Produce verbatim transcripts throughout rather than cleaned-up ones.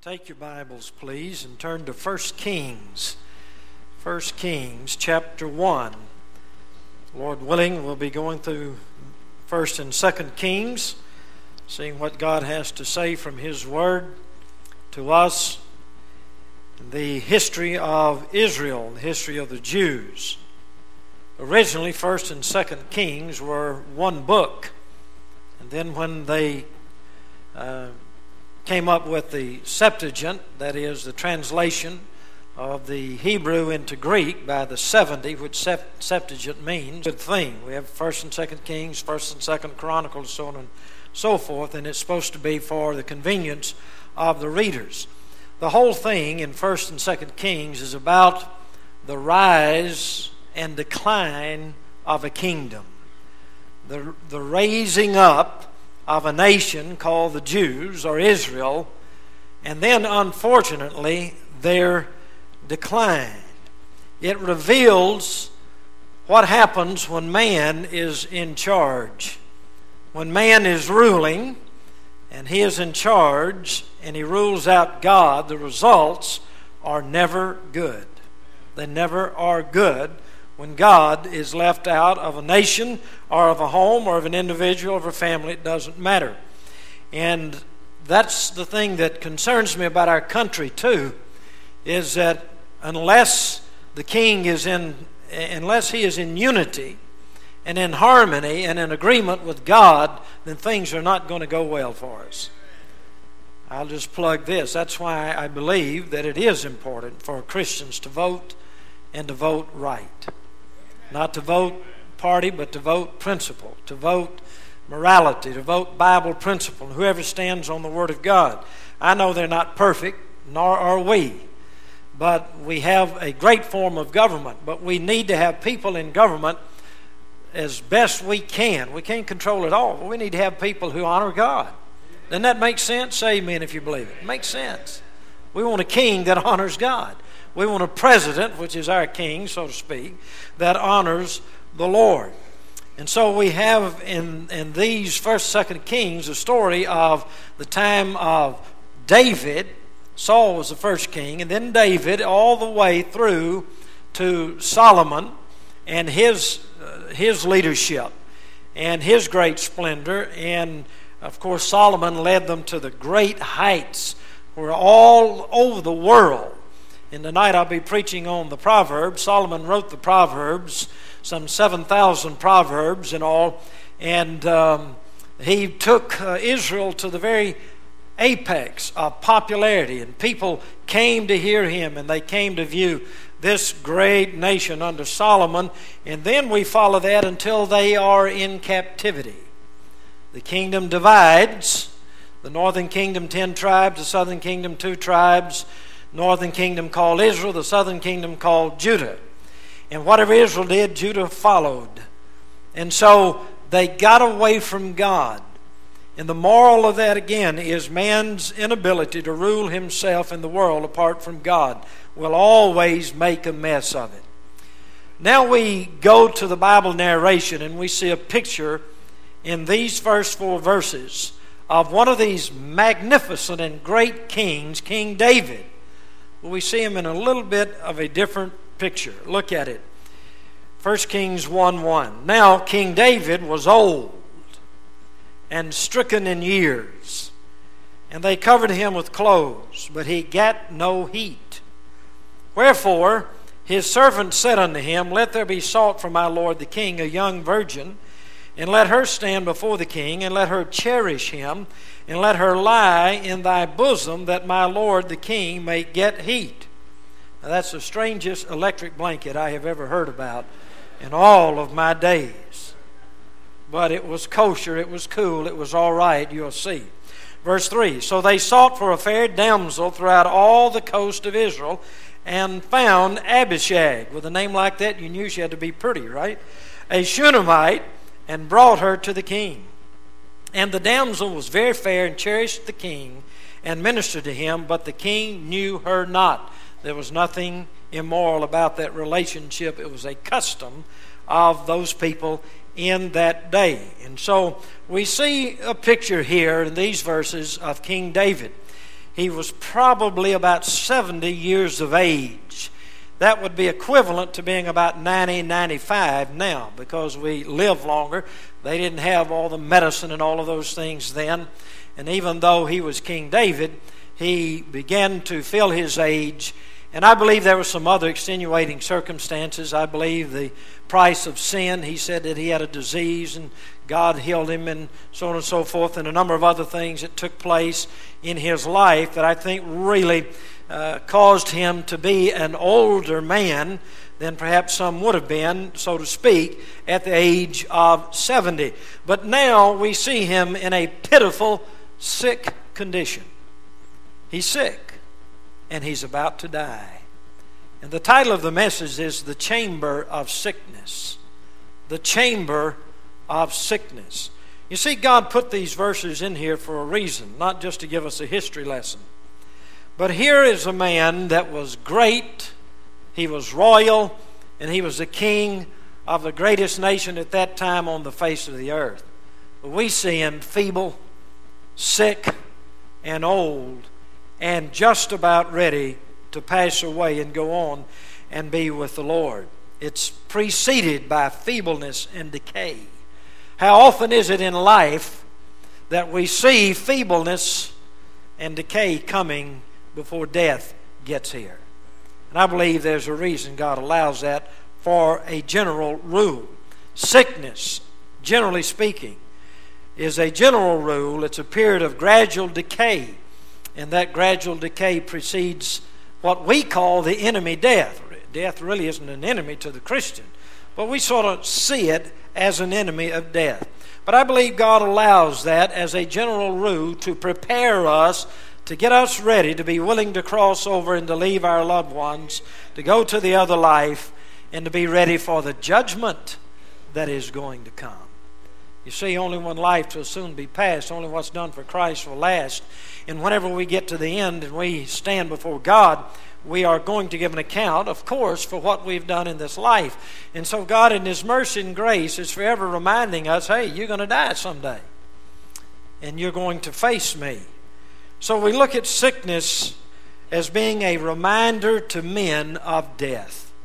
Take your Bibles, please, and turn to First Kings. First Kings, chapter one. Lord willing, we'll be going through First and Second Kings, seeing what God has to say from His Word to us. The history of Israel, the history of the Jews. Originally, First and Second Kings were one book. And then when they uh, came up with the Septuagint, that is the translation of the Hebrew into Greek by the seventy, which Septuagint means, good thing. We have First and Second Kings, First and Second Chronicles, so on and so forth, and it's supposed to be for the convenience of the readers. The whole thing in First and Second Kings is about the rise and decline of a kingdom, the, the raising up of a nation called the Jews or Israel, and then unfortunately their decline. It reveals what happens when man is in charge. When man is ruling and he is in charge and he rules out God, the results are never good. They never are good when God is left out of a nation or of a home or of an individual or of a family. It doesn't matter. And that's the thing that concerns me about our country too, is that unless the king is in, unless he is in unity and in harmony and in agreement with God, then things are not going to go well for us. I'll just plug this. That's why I believe that it is important for Christians to vote and to vote right. Not to vote party, but to vote principle, to vote morality, to vote Bible principle, and whoever stands on the Word of God. I know they're not perfect, nor are we, but we have a great form of government. But we need to have people in government as best we can. We can't control it all, but we need to have people who honor God. Doesn't that make sense? Say amen if you believe it. It makes sense. We want a king that honors God. We want a president, which is our king, so to speak, that honors the Lord. And so we have in, in these First, Second Kings a story of the time of David. Saul was the first king, and then David, all the way through to Solomon and his uh, his leadership and his great splendor. And of course, Solomon led them to the great heights where all over the world. And tonight I'll be preaching on the Proverbs. Solomon wrote the Proverbs, some seven thousand Proverbs in all. And um, he took uh, Israel to the very apex of popularity. And people came to hear him, and they came to view this great nation under Solomon. And then we follow that until they are in captivity. The kingdom divides. The northern kingdom, ten tribes. The southern kingdom, two tribes. Northern kingdom called Israel, the southern kingdom called Judah. And whatever Israel did, Judah followed. And so they got away from God. And the moral of that, again, is man's inability to rule himself in the world apart from God will always make a mess of it. Now we go to the Bible narration, and we see a picture in these first four verses of one of these magnificent and great kings, King David. We see him in a little bit of a different picture. Look at it. First Kings one one. Now King David was old and stricken in years, and they covered him with clothes, but he gat no heat. Wherefore his servant said unto him, Let there be sought for my lord the king a young virgin, and let her stand before the king, and let her cherish him, and let her lie in thy bosom, that my lord the king may get heat. Now that's the strangest electric blanket I have ever heard about in all of my days. But it was kosher, it was cool, it was all right, you'll see. Verse three, So they sought for a fair damsel throughout all the coast of Israel, and found Abishag. With a name like that, you knew she had to be pretty, right? A Shunammite, and brought her to the king. And the damsel was very fair, and cherished the king, and ministered to him, but the king knew her not. There was nothing immoral about that relationship. It was a custom of those people in that day. And so we see a picture here in these verses of King David. he was probably about seventy years of age. That would be equivalent to being about ninety, ninety-five now, because we live longer. They didn't have all the medicine and all of those things then. And even though he was King David, he began to feel his age. And I believe there were some other extenuating circumstances. I believe the price of sin. He said that he had a disease and God healed him, and so on and so forth, and a number of other things that took place in his life that I think really uh, caused him to be an older man than perhaps some would have been, so to speak, at the age of seventy. But now we see him in a pitiful, sick condition. He's sick, and he's about to die. And the title of the message is The Chamber of Sickness. The Chamber of Sickness. You see, God put these verses in here for a reason, not just to give us a history lesson. But here is a man that was great, he was royal, and he was the king of the greatest nation at that time on the face of the earth. But we see him feeble, sick, and old, and just about ready to pass away and go on and be with the Lord. It's preceded by feebleness and decay. How often is it in life that we see feebleness and decay coming before death gets here? And I believe there's a reason God allows that for a general rule. Sickness, generally speaking, is a general rule. It's a period of gradual decay. And that gradual decay precedes what we call the enemy death. Death really isn't an enemy to the Christian, but we sort of see it as an enemy of death. But I believe God allows that as a general rule to prepare us, to get us ready to be willing to cross over and to leave our loved ones, to go to the other life, and to be ready for the judgment that is going to come. You see, only one life will soon be passed. Only what's done for Christ will last. And whenever we get to the end and we stand before God, we are going to give an account, of course, for what we've done in this life. And so God, in His mercy and grace, is forever reminding us, hey, you're going to die someday. And you're going to face me. So we look at sickness as being a reminder to men of death.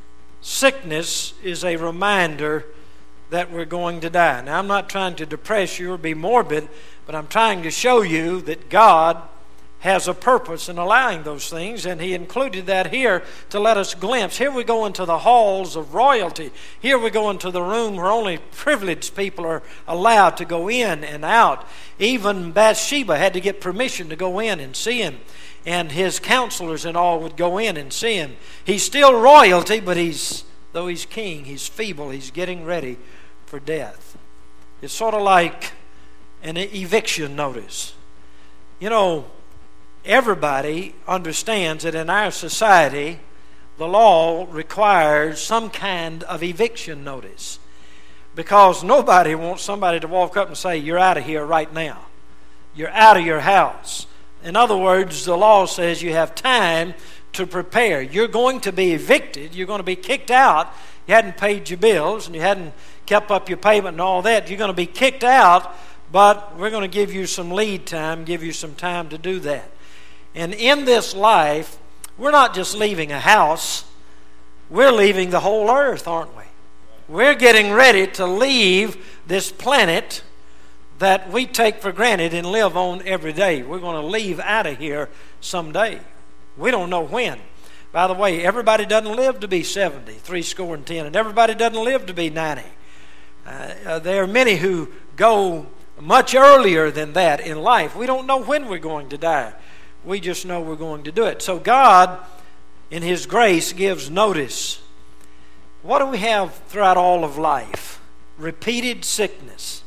Sickness is a reminder that we're going to die. Now, I'm not trying to depress you or be morbid, but I'm trying to show you that God has a purpose in allowing those things, and He included that here to let us glimpse. Here we go into the halls of royalty. Here we go into the room where only privileged people are allowed to go in and out. Even Bathsheba had to get permission to go in and see him, and his counselors and all would go in and see him. He's still royalty, but he's though he's king, he's feeble. He's getting ready for death. It's sort of like an eviction notice. You know, everybody understands that in our society, the law requires some kind of eviction notice, because nobody wants somebody to walk up and say, you're out of here right now. You're out of your house. In other words, the law says you have time to prepare. You're going to be evicted. You're going to be kicked out. You hadn't paid your bills and you hadn't kept up your payment and all that. You're going to be kicked out, but we're going to give you some lead time, give you some time to do that. And in this life, we're not just leaving a house. We're leaving the whole earth, aren't we? We're getting ready to leave this planet that we take for granted and live on every day. We're going to leave out of here someday. We don't know when. By the way, everybody doesn't live to be seventy, three score and ten, and everybody doesn't live to be ninety. Uh, uh, there are many who go much earlier than that in life. We don't know when we're going to die. We just know we're going to do it. So God, in His grace, gives notice. What do we have throughout all of life? Repeated sickness.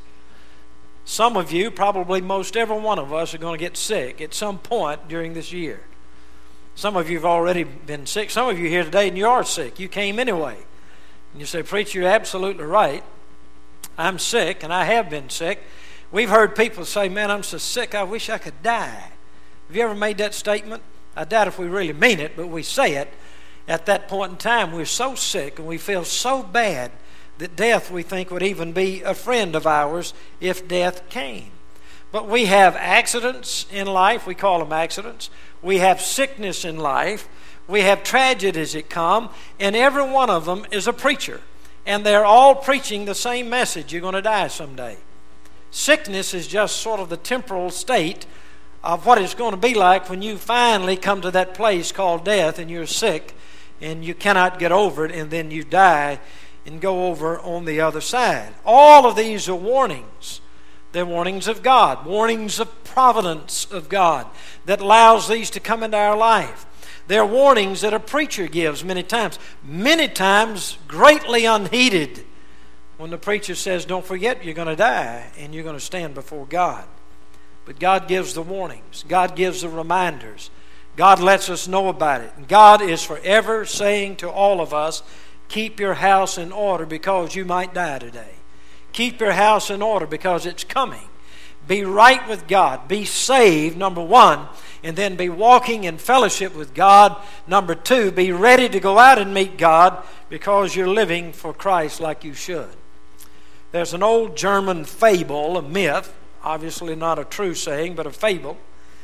Some of you, probably most every one of us, are going to get sick at some point during this year. Some of you have already been sick. Some of you here today and you are sick. You came anyway. And you say, preacher, you're absolutely right. I'm sick and I have been sick. We've heard people say, man, I'm so sick I wish I could die. Have you ever made that statement? I doubt if we really mean it, but we say it. At that point in time, we're so sick and we feel so bad that death, we think, would even be a friend of ours if death came. But we have accidents in life. We call them accidents. We have sickness in life. We have tragedies that come. And every one of them is a preacher. And they're all preaching the same message. You're going to die someday. Sickness is just sort of the temporal state of what it's going to be like when you finally come to that place called death and you're sick and you cannot get over it, and then you die and go over on the other side. All of these are warnings. They're warnings of God, warnings of providence of God that allows these to come into our life. They're warnings that a preacher gives many times, many times greatly unheeded, when the preacher says, don't forget you're going to die and you're going to stand before God. But God gives the warnings. God gives the reminders. God lets us know about it. And God is forever saying to all of us, keep your house in order because you might die today. Keep your house in order because it's coming. Be right with God. Be saved, number one, and then be walking in fellowship with God. Number two, be ready to go out and meet God because you're living for Christ like you should. There's an old German fable, a myth, obviously not a true saying, but a fable.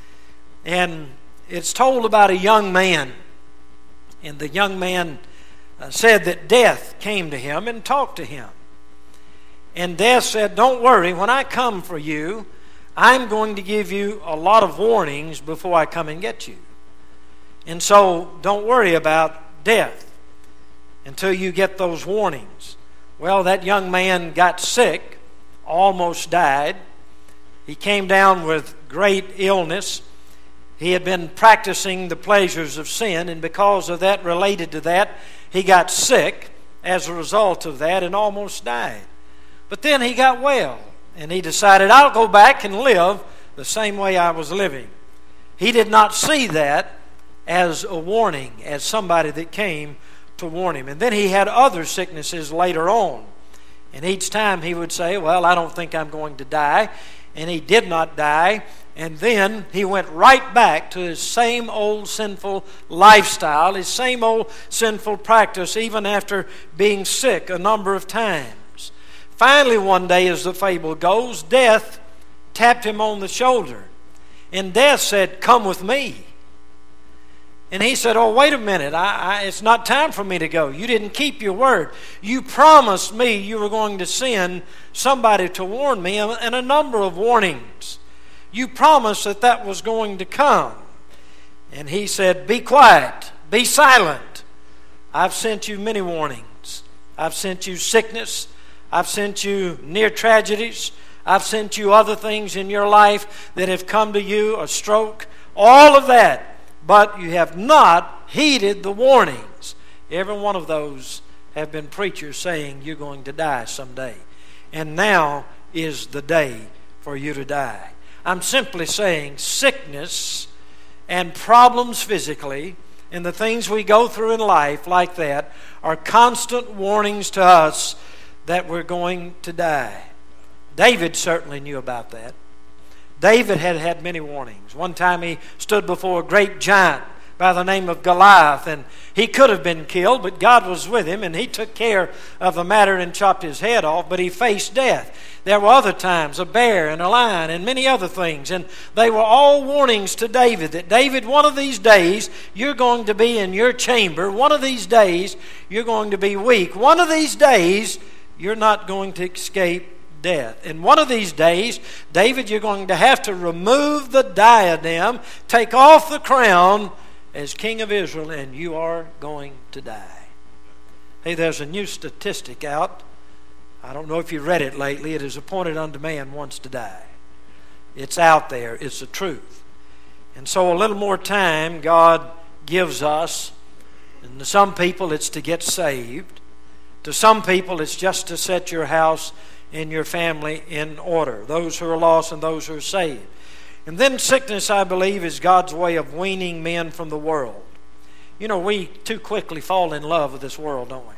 And it's told about a young man. And the young man uh, said that death came to him and talked to him. And death said, don't worry, when I come for you, I'm going to give you a lot of warnings before I come and get you. And so don't worry about death until you get those warnings. Well, that young man got sick, almost died. He came down with great illness. He had been practicing the pleasures of sin, and because of that, related to that, he got sick as a result of that and almost died. But then he got well, and he decided, I'll go back and live the same way I was living. He did not see that as a warning, as somebody that came to warn him. And then he had other sicknesses later on. And each time he would say, well, I don't think I'm going to die. And he did not die. And then he went right back to his same old sinful lifestyle, his same old sinful practice, even after being sick a number of times. Finally, one day, as the fable goes, death tapped him on the shoulder. And death said, come with me. And he said, oh, wait a minute, I, I, it's not time for me to go. You didn't keep your word. You promised me you were going to send somebody to warn me, and a number of warnings. You promised that that was going to come. And he said, be quiet, be silent. I've sent you many warnings. I've sent you sickness. I've sent you near tragedies. I've sent you other things in your life that have come to you, a stroke, all of that. But you have not heeded the warnings. Every one of those have been preachers saying you're going to die someday. And now is the day for you to die. I'm simply saying sickness and problems physically and the things we go through in life like that are constant warnings to us that we're going to die. David certainly knew about that. David had had many warnings. One time he stood before a great giant by the name of Goliath, and he could have been killed, but God was with him, and he took care of the matter and chopped his head off, but he faced death. There were other times, a bear and a lion and many other things, and they were all warnings to David that, David, one of these days you're going to be in your chamber. One of these days you're going to be weak. One of these days you're not going to escape death. And one of these days, David, you're going to have to remove the diadem, take off the crown as king of Israel, and you are going to die. Hey, there's a new statistic out. I don't know if you read it lately. It is appointed unto man once to die. It's out there. It's the truth. And so a little more time God gives us. And to some people it's to get saved. To some people it's just to set your house and your family in order. Those who are lost and those who are saved. And then sickness, I believe, is God's way of weaning men from the world. You know, we too quickly fall in love with this world, don't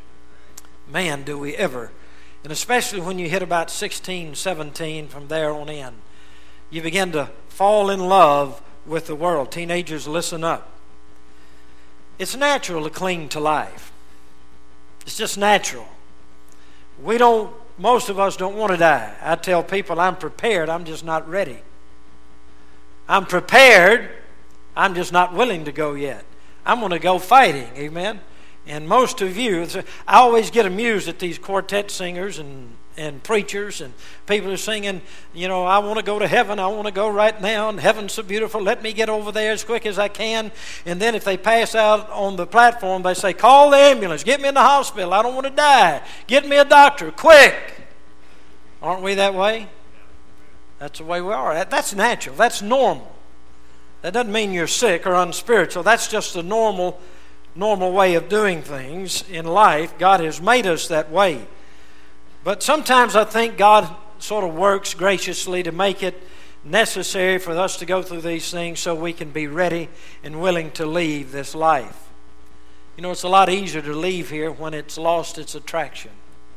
we? Man, do we ever. And especially when you hit about sixteen, seventeen, from there on in, you begin to fall in love with the world. Teenagers, listen up. It's natural to cling to life. It's just natural. We don't most of us don't want to die. I tell people I'm prepared, I'm just not ready. I'm prepared, I'm just not willing to go yet. I'm going to go fighting, amen? And most of you, I always get amused at these quartet singers and, and preachers and people who are singing, you know, I want to go to heaven, I want to go right now, and heaven's so beautiful, let me get over there as quick as I can. And then if they pass out on the platform, they say, call the ambulance, get me in the hospital, I don't want to die, get me a doctor, quick. Aren't we that way? That's the way we are. That's natural, that's normal. That doesn't mean you're sick or unspiritual. That's just the normal, normal way of doing things in life. God has made us that way. But sometimes I think God sort of works graciously to make it necessary for us to go through these things so we can be ready and willing to leave this life. You know, it's a lot easier to leave here when it's lost its attraction,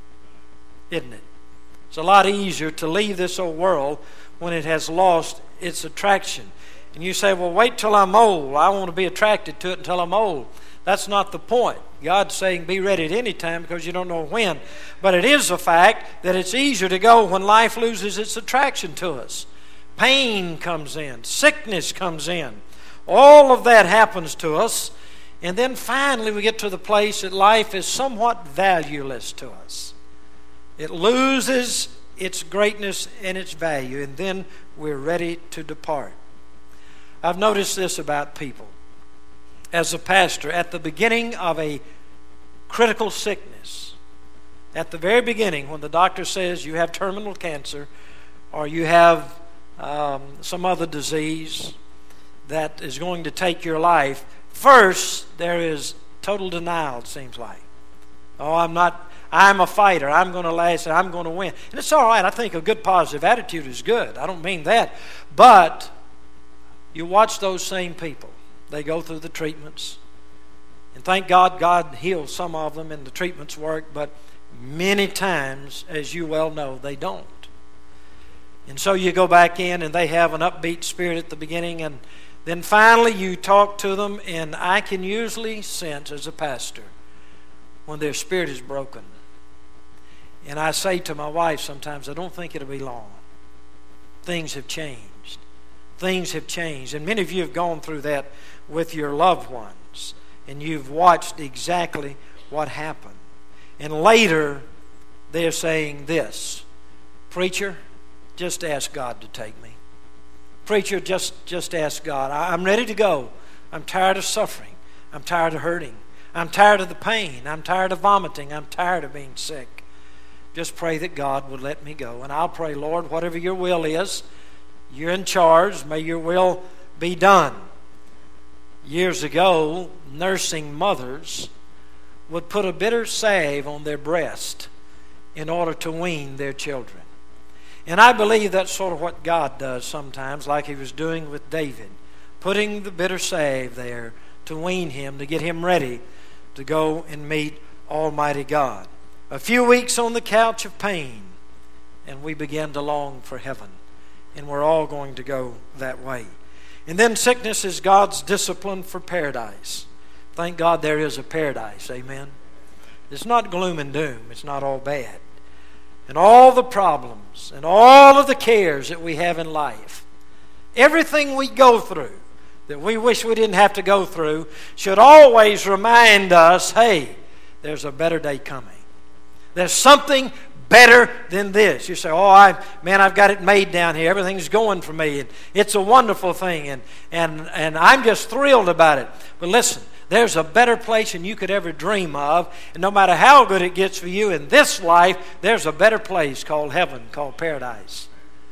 isn't it? It's a lot easier to leave this old world when it has lost its attraction. And you say, well, wait till I'm old. I want to be attracted to it until I'm old. That's not the point. God's saying be ready at any time because you don't know when. But it is a fact that it's easier to go when life loses its attraction to us. Pain comes in. Sickness comes in. All of that happens to us. And then finally we get to the place that life is somewhat valueless to us. It loses its greatness and its value. And then we're ready to depart. I've noticed this about people. As a pastor, at the beginning of a critical sickness, at the very beginning when the doctor says you have terminal cancer or you have um, some other disease that is going to take your life, first there is total denial, it seems like. Oh, I'm not, I'm a fighter, I'm going to last, I'm going to win. And it's all right, I think a good positive attitude is good. I don't mean that. But you watch those same people. They go through the treatments. And thank God, God heals some of them and the treatments work. But many times, as you well know, they don't. And so you go back in and they have an upbeat spirit at the beginning. And then finally you talk to them. And I can usually sense as a pastor when their spirit is broken. And I say to my wife sometimes, I don't think it'll be long. Things have changed. Things have changed. And many of you have gone through that with your loved ones. And you've watched exactly what happened. And later, they're saying this, preacher, just ask God to take me. Preacher, just, just ask God. I'm ready to go. I'm tired of suffering. I'm tired of hurting. I'm tired of the pain. I'm tired of vomiting. I'm tired of being sick. Just pray that God would let me go. And I'll pray, Lord, whatever your will is, you're in charge. May your will be done. Years ago, nursing mothers would put a bitter salve on their breast in order to wean their children. And I believe that's sort of what God does sometimes, like he was doing with David, putting the bitter salve there to wean him, to get him ready to go and meet Almighty God. A few weeks on the couch of pain, and we began to long for heaven. And we're all going to go that way. And then sickness is God's discipline for paradise. Thank God there is a paradise. Amen. It's not gloom and doom. It's not all bad. And all the problems and all of the cares that we have in life, everything we go through that we wish we didn't have to go through, should always remind us, hey, there's a better day coming. There's something better than this. You say, oh, I, man, I've got it made down here. Everything's going for me. And it's a wonderful thing. And, and, and I'm just thrilled about it. But listen, there's a better place than you could ever dream of. And no matter how good it gets for you in this life, there's a better place called heaven, called paradise.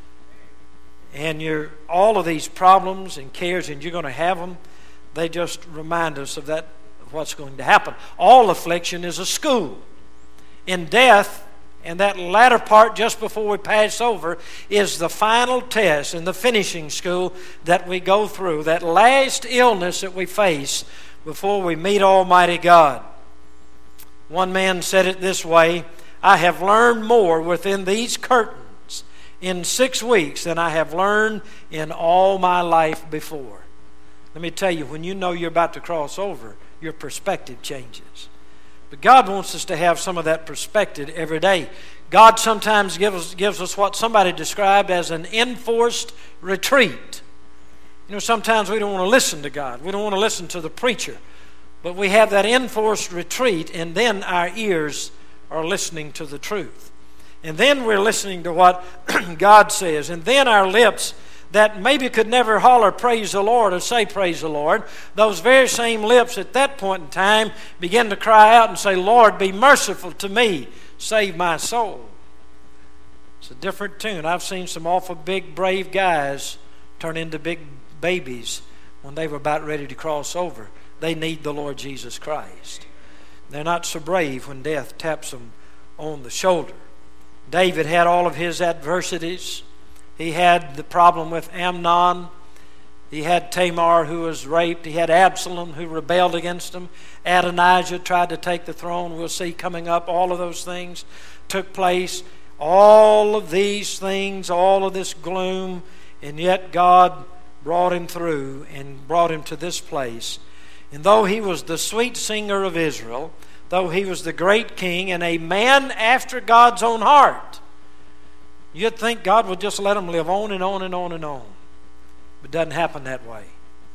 And you're, all of these problems and cares, and you're going to have them, they just remind us of that, of what's going to happen. All affliction is a school. In death, and that latter part just before we pass over, is the final test and the finishing school that we go through, that last illness that we face before we meet Almighty God. One man said it this way, I have learned more within these curtains in six weeks than I have learned in all my life before. Let me tell you, when you know you're about to cross over, your perspective changes. But God wants us to have some of that perspective every day. God sometimes gives us, gives us what somebody described as an enforced retreat. You know, sometimes we don't want to listen to God. We don't want to listen to the preacher. But we have that enforced retreat, and then our ears are listening to the truth. And then we're listening to what God says. And then our lips that maybe could never holler praise the Lord or say praise the Lord, those very same lips at that point in time begin to cry out and say, Lord, be merciful to me. Save my soul. It's a different tune. I've seen some awful big, brave guys turn into big babies when they were about ready to cross over. They need the Lord Jesus Christ. They're not so brave when death taps them on the shoulder. David had all of his adversities. He had the problem with Amnon. He had Tamar who was raped. He had Absalom who rebelled against him. Adonijah tried to take the throne. We'll see coming up all of those things took place. All of these things, all of this gloom, and yet God brought him through and brought him to this place. And though he was the sweet singer of Israel, though he was the great king and a man after God's own heart, you'd think God would just let him live on and on and on and on. But it doesn't happen that way.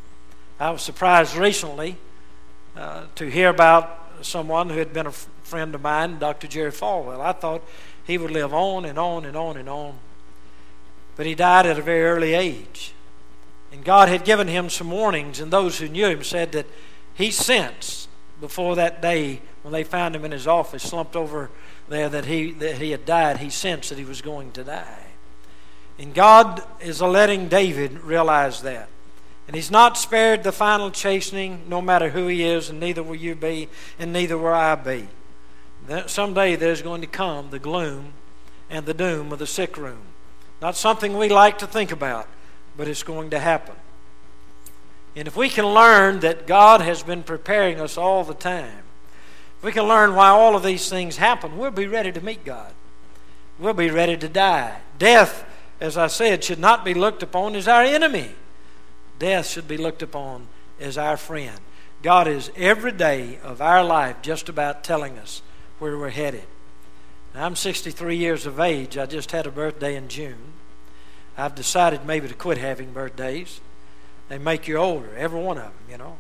I was surprised recently uh, to hear about someone who had been a f- friend of mine, Doctor Jerry Falwell. I thought he would live on and on and on and on. But he died at a very early age. And God had given him some warnings, and those who knew him said that he sensed before that day when they found him in his office slumped over there that he that he had died, he sensed that he was going to die. And God is letting David realize that. And he's not spared the final chastening, no matter who he is, and neither will you be, and neither will I be. Someday there's going to come the gloom and the doom of the sick room. Not something we like to think about, but it's going to happen. And if we can learn that God has been preparing us all the time, if we can learn why all of these things happen, we'll be ready to meet God. We'll be ready to die. Death, as I said, should not be looked upon as our enemy. Death should be looked upon as our friend. God is every day of our life just about telling us where we're headed. Now, I'm sixty-three years of age. I just had a birthday in June. I've decided maybe to quit having birthdays. They make you older, every one of them, you know.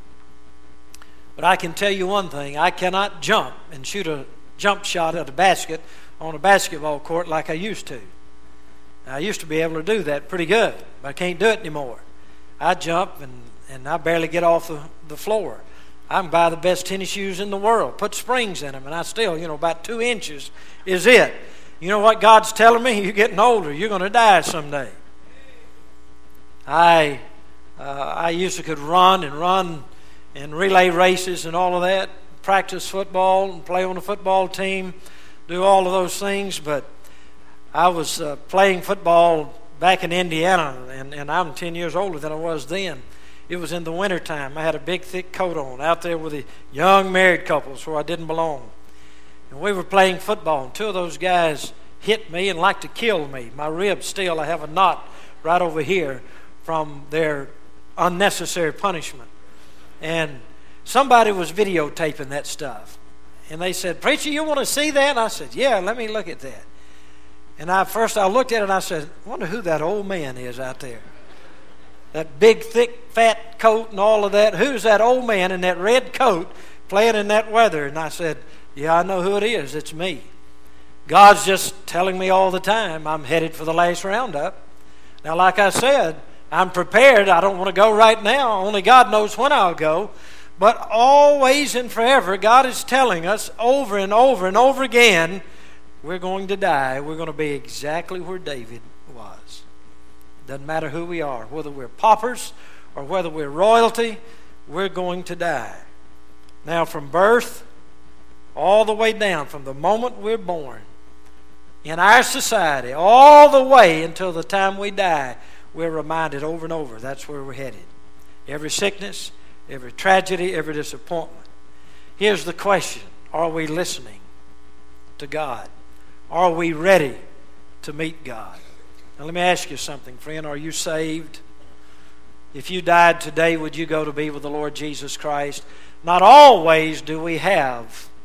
But I can tell you one thing. I cannot jump and shoot a jump shot at a basket on a basketball court like I used to. Now, I used to be able to do that pretty good, but I can't do it anymore. I jump and, and I barely get off the, the floor. I can buy the best tennis shoes in the world, put springs in them, and I still, you know, about two inches is it. You know what God's telling me? You're getting older. You're going to die someday. I uh, I used to could run and run and relay races and all of that, practice football and play on a football team, do all of those things. But I was uh, playing football back in Indiana, and, and I'm ten years older than I was then. It was in the wintertime. I had a big, thick coat on out there with the young married couples where I didn't belong. And we were playing football, and two of those guys hit me and like to kill me. My ribs still, I have a knot right over here from their unnecessary punishment. And somebody was videotaping that stuff. And they said, "Preacher, you want to see that?" And I said, "Yeah, let me look at that." And I first I looked at it and I said, "I wonder who that old man is out there. That big, thick, fat coat and all of that. Who's that old man in that red coat playing in that weather?" And I said, "Yeah, I know who it is. It's me." God's just telling me all the time I'm headed for the last roundup. Now, like I said, I'm prepared. I don't want to go right now. Only God knows when I'll go. But always and forever, God is telling us over and over and over again, we're going to die. We're going to be exactly where David was. Doesn't matter who we are, whether we're paupers or whether we're royalty, we're going to die. Now, from birth all the way down, from the moment we're born, in our society, all the way until the time we die, we're reminded over and over that's where we're headed. Every sickness, every tragedy, every disappointment. Here's the question: are we listening to God? Are we ready to meet God? Now let me ask you something, friend. Are you saved? If you died today, would you go to be with the Lord Jesus Christ? Not always do we have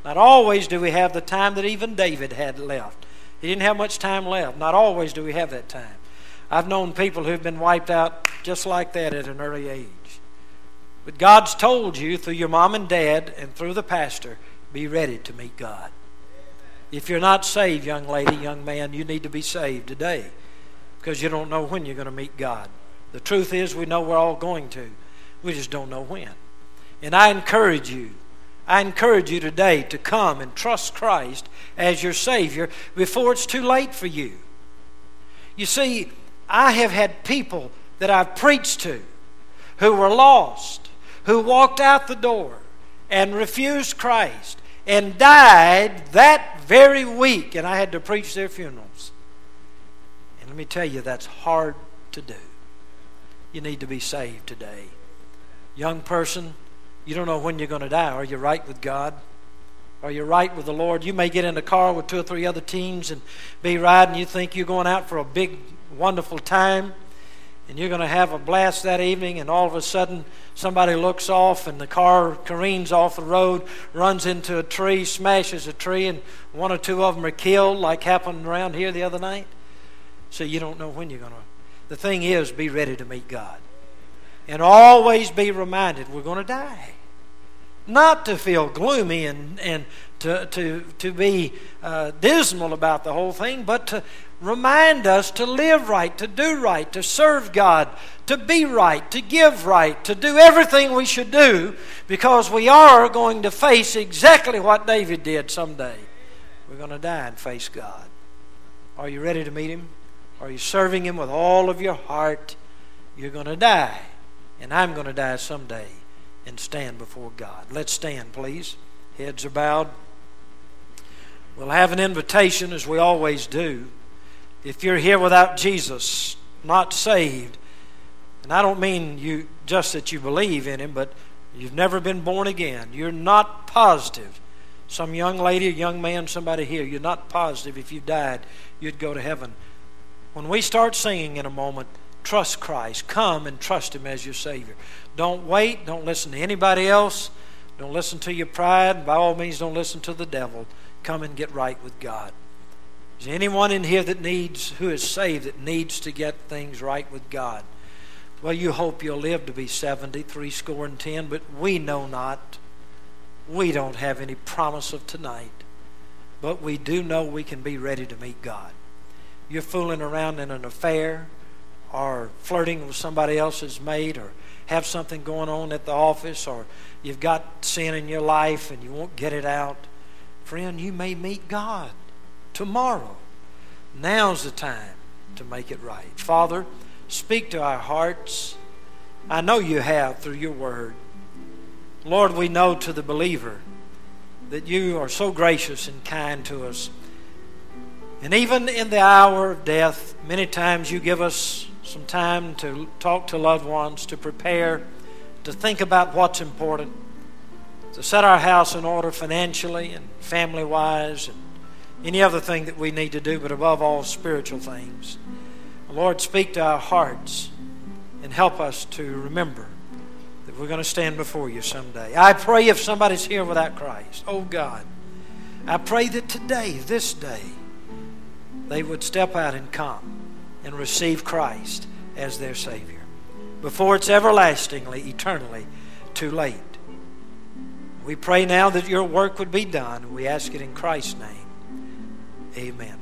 Not always do we have the time that even David had left. He didn't have much time left. Not always do we have that time. I've known people who've been wiped out just like that at an early age. But God's told you through your mom and dad and through the pastor, be ready to meet God. If you're not saved, young lady, young man, you need to be saved today, because you don't know when you're going to meet God. The truth is, we know we're all going to. We just don't know when. And I encourage you, I encourage you today to come and trust Christ as your Savior before it's too late for you. You see, I have had people that I've preached to who were lost, who walked out the door and refused Christ and died that very week, and I had to preach their funerals. And let me tell you, that's hard to do. You need to be saved today. Young person, you don't know when you're going to die. Are you right with God? Are you right with the Lord? You may get in a car with two or three other teens and be riding. You think you're going out for a big, wonderful time, and you're going to have a blast that evening, and all of a sudden somebody looks off and the car careens off the road, runs into a tree, smashes a tree, and one or two of them are killed, like happened around here the other night. So you don't know when you're going to. The thing is, be ready to meet God. And always be reminded we're going to die. Not to feel gloomy and, and to, to, to be uh, dismal about the whole thing, but to remind us to live right, to do right, to serve God, to be right, to give right, to do everything we should do, because we are going to face exactly what David did someday. We're going to die and face God. Are you ready to meet Him? Are you serving Him with all of your heart? You're going to die, and I'm going to die someday and stand before God. Let's stand, please. Heads are bowed. We'll have an invitation, as we always do. If you're here without Jesus, not saved, and I don't mean you just that you believe in Him, but you've never been born again, you're not positive. Some young lady, a young man, somebody here, you're not positive if you died, you'd go to heaven. When we start singing in a moment, trust Christ. Come and trust Him as your Savior. Don't wait. Don't listen to anybody else. Don't listen to your pride. By all means, don't listen to the devil. Come and get right with God. Is there anyone in here that needs, who is saved, that needs to get things right with God? Well, you hope you'll live to be seventy, three score and ten, but we know not. We don't have any promise of tonight. But we do know we can be ready to meet God. You're fooling around in an affair, or flirting with somebody else's mate, or have something going on at the office, or you've got sin in your life and you won't get it out. Friend, you may meet God tomorrow. Now's the time to make it right. Father, speak to our hearts. I know you have through your word. Lord, we know to the believer that you are so gracious and kind to us. And even in the hour of death, many times you give us some time to talk to loved ones, to prepare, to think about what's important, to set our house in order financially and family-wise, and any other thing that we need to do, but above all, spiritual things. Lord, speak to our hearts and help us to remember that we're going to stand before you someday. I pray if somebody's here without Christ, oh God, I pray that today, this day, they would step out and come and receive Christ as their Savior before it's everlastingly, eternally too late. We pray now that your work would be done. We ask it in Christ's name. Amen.